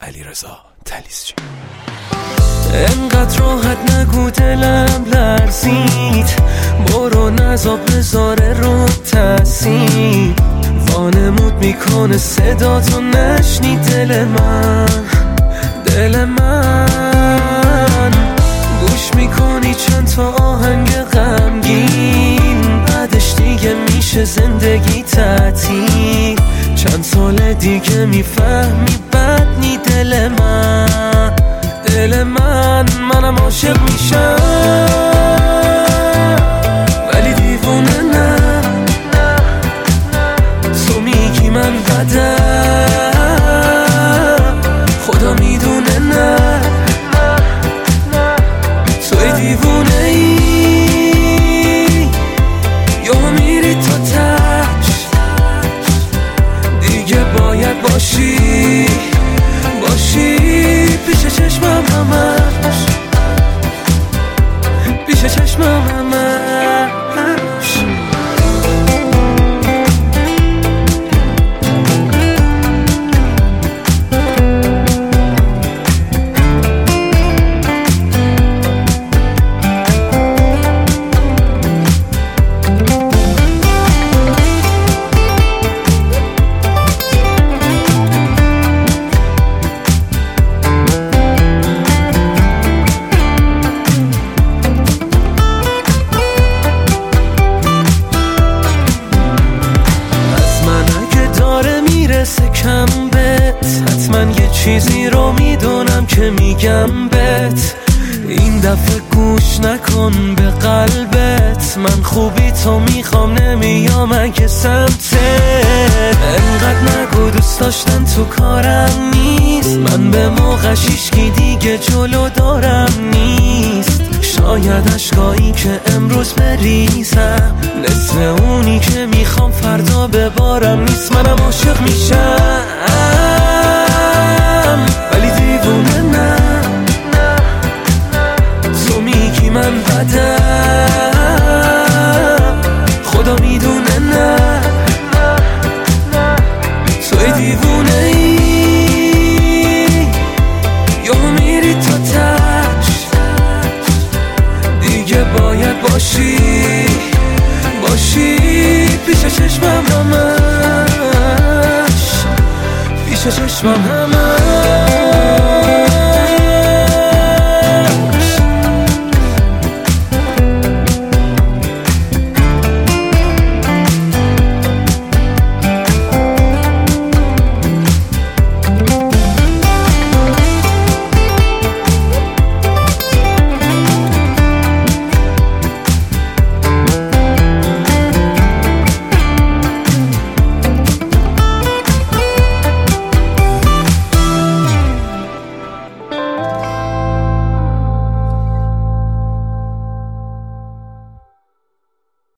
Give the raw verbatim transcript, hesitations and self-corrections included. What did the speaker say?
علیرضا طلیسچی. انقدر راحت نگو دلم لرزید، برو نذاب بذاره رو تاثیر، وانمود میکنه صدا تو نشنی دل من، دل من گوش میکنی چند تا آهنگ غمگین، بعدش دیگه میشه زندگی تعطیل، چند سال دیگه میفهمی بدنی دل من، دل من منم عاشق میشم ولی دیوونه نه، تو میگی من بدم خدا میدونه نه، توی دیوونه ای یا میری تا تش، دیگه باید باشی باشی پیش چشمم همش، پیش چشمم همش. کم بهت حتما یه چیزی رو میدونم که میگم بهت، این دفعه گوش نکن به قلبت، من خوبی تو میخوام نمیام اگه سمتت، انقدر نگو دوست داشتن تو کارم نیست، من به موقعش هیچکی دیگه جلو دارم نیست، شاید عشقایی که امروز بریزم نصف اونی که میخوام فردا ببارم نیست، منم عاشق میشم ولی دیوونه نه، تو میگی من بدم خدا میدونه نه، توی دیوونه ای یا میری تا تش، دیگه باید باشی باشی پیش چشمم همش، پیش چشمم همش.